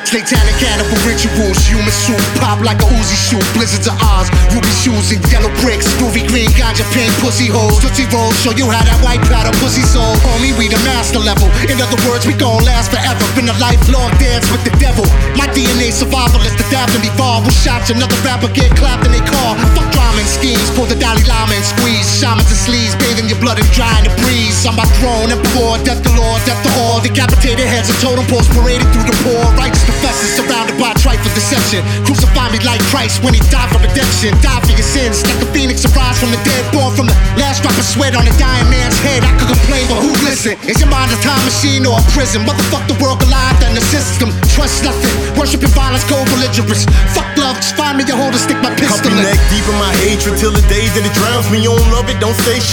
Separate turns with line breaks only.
Satanic cannibal rituals, human soup, pop like a Uzi shoot, blizzards of Oz, ruby shoes and yellow bricks, groovy green ganja pink pussy holes, tootsie rolls, show you how that white powder pussy soul. Homie, we the master level. In other words, we gon' last forever. Been a lifelong dance with the devil. My DNA survival is adapt and evolve. We'll shot another rapper get clapped in they car. Fuck drama and schemes, pull the Dalai Lama and squeeze. Shamans and sleeves, bathing your blood and drying the breeze. I'm my throne, emperor, death galore, death to all. Decapitated heads and totem poles paraded through the poor. Righteous professors surrounded by trifling deception. Crucify me like Christ when he died for redemption. Die for your sins, like a phoenix arise from the dead. Born from the last drop of sweat on a dying man's head. I could complain, but who listen? Is your mind a time machine or a prison? Motherfuck the world alive and the system. Trust nothing, worshiping violence, cold belligerence. Fuck love, just find me a hole to stick my pistol in.
I'll be neck deep in my hatred till the day that it drowns me on love it. Don't say shit.